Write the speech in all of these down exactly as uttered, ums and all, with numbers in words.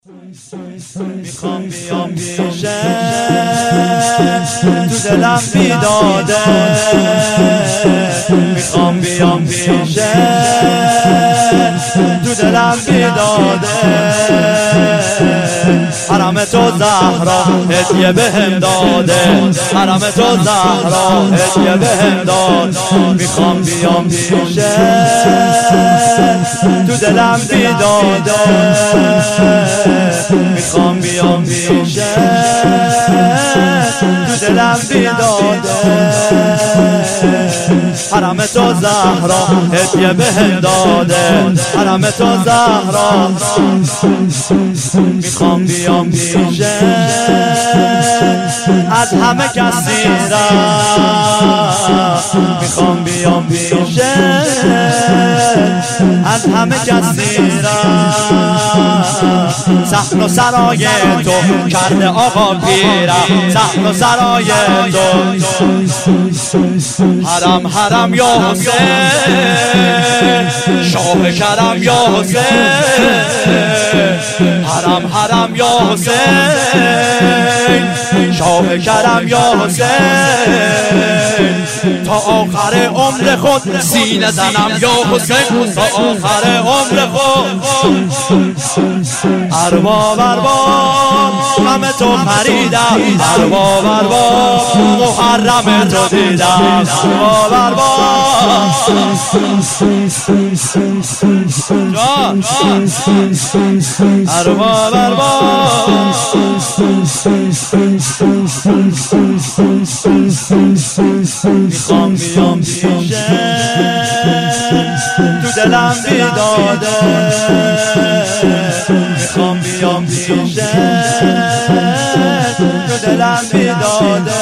میخوام بیام پیشه تو دلم بیداده، میخوام بیام پیشه تو دلم بیداده. حرم تو زهرا هدیه بهم داده، حرم تو زهرا هدیه بهم داد. میخوام بیام پیشه تو دلم بیداده، میخوام بیام پیشه تو دلم بیداده. حرم تو زهرا هدیه بهم داده، حرم تو زهرا. میخوام بیام پیشه از همه کسی را، میخوام بیام پیشه از همه کسی را. صحن و سرای تو کرده آقا پیرم، صحن و سرای تو. حرم حرم یا حسین، شاه کرم یا حسین. حرم حرم یا حسین، شاه کرم یا حسین. تا آخر عمر خود سینه زنم یا حسین، تا آخر عمر خود. ارباب ارباب غم تو خریدم، ارباب ارباب محرم تو دیدم. ارباب ارباب ارباب ارباب میخوام بیام پیشه تو دلم بیداده، میخوام بیام پیشه تو دلم بیداده.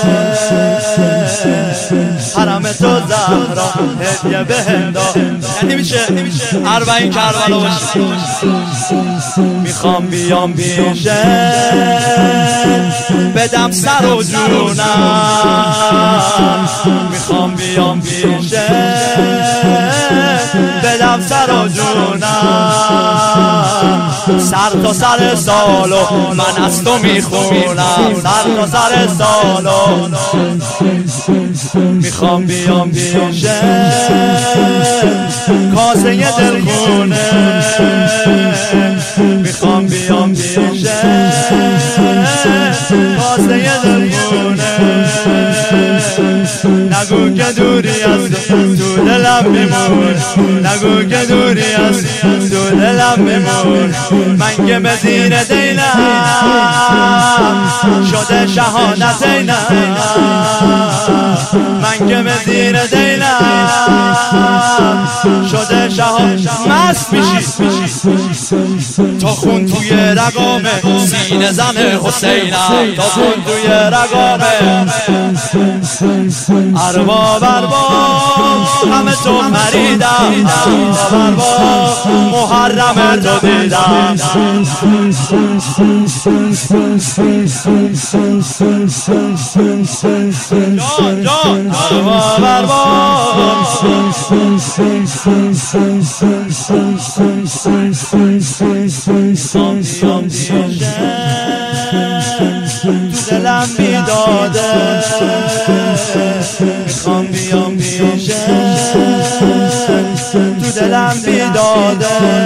حرم تو زهرا هدیه بهم داد. یعنی میشه اربعین کربلا باشه. میخوام بیام پیشه بدم سر و جونم، میخوام بیام پیشه بدم سر و جونم. سر تا سر سالو من از تو میخونم، سر تا سر سالو. میخوام بیام پیشه کاسه دلخونه، میخوام بیام پیشه کاسه دلخونه. نگو که دوری از تو دلم میمون، نگو که دوری از تو دلم میمون. من که به زیر دینم شده شهادت اینم، من که به زیر دینم شده شهادت. مست میشی تا خون توی رگامه، سینه زن حسینم تا خون توی رگامه. ارباب ارباب غم تو خریدم، ارباب ارباب محرم تو دیدم. جان جان ارباب ارباب میخوام بیام پیشه تو دلم بیداده، میخوام بیام پیشه تو دلم بیداده.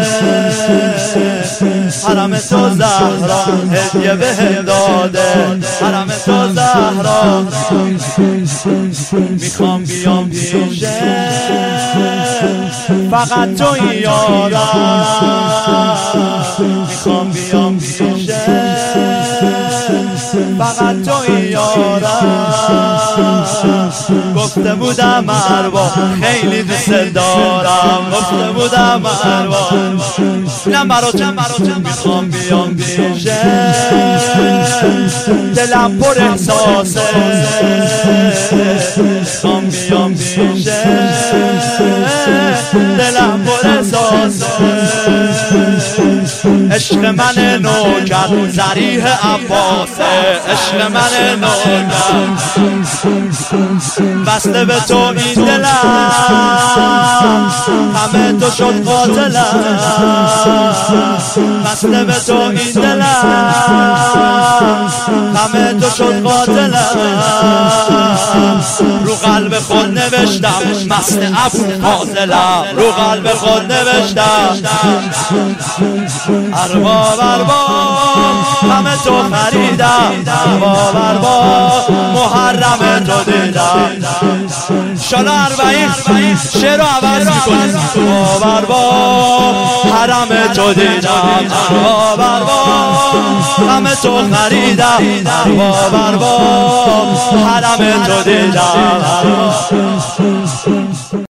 حرم تو زهرا هدیه بهم داده، حرم تو زهرا. میخوام بیام پیشه فقط تویی یارم، میخوام بیام پیشه فقط تویی یارم. گفته بودم ارباب خیلی دوست دارم، گفته بودم ارباب نه براتون. میخوام بیام پیشه دلم پر احساسه، میخوام بیام پیشه دلم پر احساسه. عشق من نوکر ذریح عباسه، عشق من نوکر بسته به تو این دلم، همه تو شد قاتلم، بسته به تو این دلم، همه تو شد قاتلم. رو قلب خود نوشتم مست عفو فاضلم، رو قلب خود نوشتم ارباب ارباب همه تو خریدم، ارباب ارباب محرم تو دیدم. شالا اربعین شعر رو عوض میکنیم، ارباب ارباب حرم تو دیدم، ارباب ارباب همه تو خریدم، ارباب ارباب حرم تو دیدم.